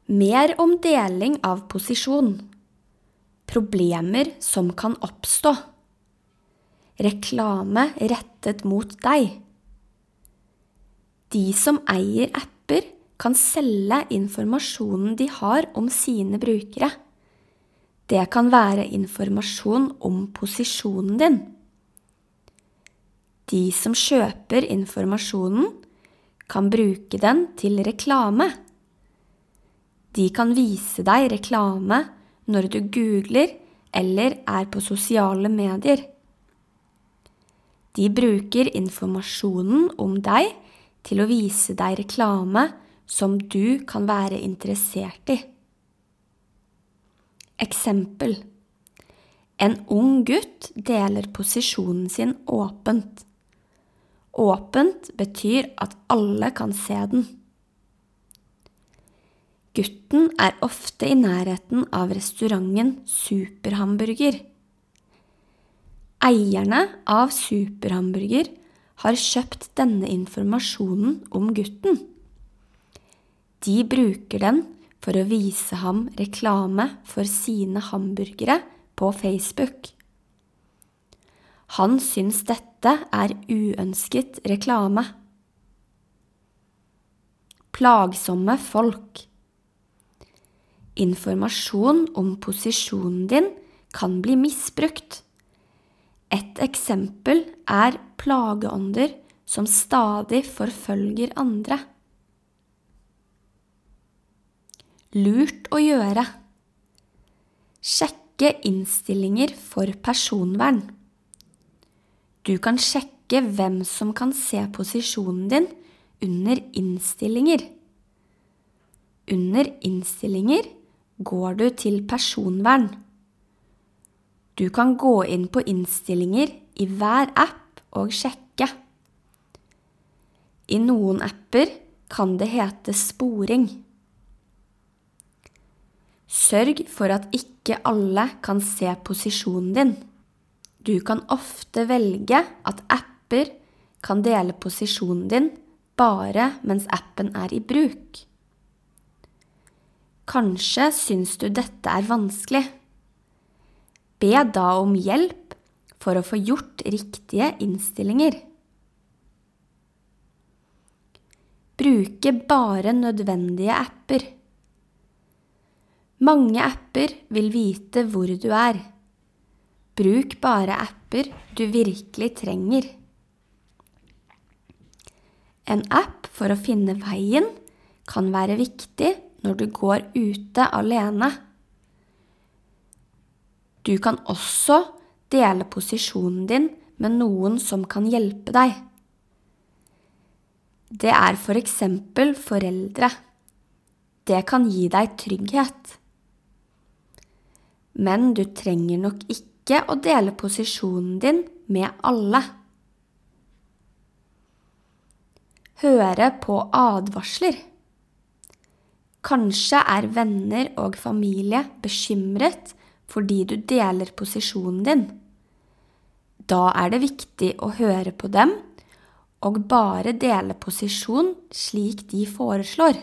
Mer om deling av posisjon. Problemer som kan oppstå. Reklame rettet mot deg. De som eier apper kan selge informasjonen de har om sine brukere. Det kan være informasjon om posisjonen din. De som kjøper informasjonen kan bruke den til reklame. De kan vise deg reklame når du googler eller er på sosiale medier. De bruker informasjonen om deg til å vise deg reklame som du kan være interessert i. Eksempel. En ung gutt deler posisjonen sin åpent. Åpent betyr at alle kan se den. Gutten er ofte i nærheten av restauranten Superhamburger. Eierne av Superhamburger har kjøpt denne informasjonen om gutten. De bruker den for å vise ham reklame for sine hamburgere på Facebook. Han syns dette er uønsket reklame. Plagsomme folk. Informasjon om posisjonen din kan bli misbrukt. Et eksempel er plageånder som stadig forfølger andre. Lurt å gjøre. Sjekke innstillinger for personvern. Du kan sjekke hvem som kan se posisjonen din under innstillinger. Under innstillinger går du til personvern. Du kan gå inn på innstillinger i hver app og sjekke. I noen apper kan det hete sporing. Sørg for at ikke alle kan se posisjonen din. Du kan ofte velge at apper kan dele posisjonen din bare mens appen er i bruk. Kanskje syns du dette er vanskelig. Be da om hjelp for å få gjort riktige innstillinger. Bruke bare nødvendige apper. Mange apper vil vite hvor du er. Bruk bare apper du virkelig trenger. En app for å finne veien kan være viktig når du går ute alene. Du kan også dele posisjonen din med noen som kan hjelpe deg. Det er for eksempel foreldre. Det kan gi deg trygghet. Men du trenger nok ikke å dele posisjonen din med alle. Høre på advarsler. Kanskje er venner og familie bekymret fordi du deler posisjonen din. Da er det viktig å høre på dem og bare dele posisjon slik de foreslår.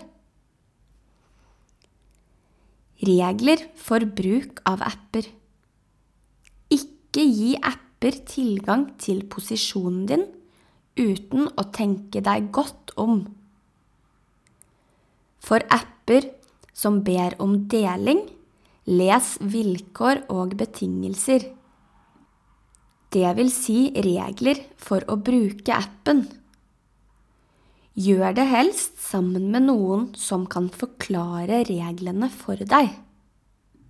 Regler for bruk av apper. Ikke gi apper tilgang til posisjonen din uten å tenke deg godt om. For apper som ber om deling, les vilkår og betingelser. Det vil si regler for å bruke appen. Gjør det helst sammen med noen som kan forklare reglene for deg.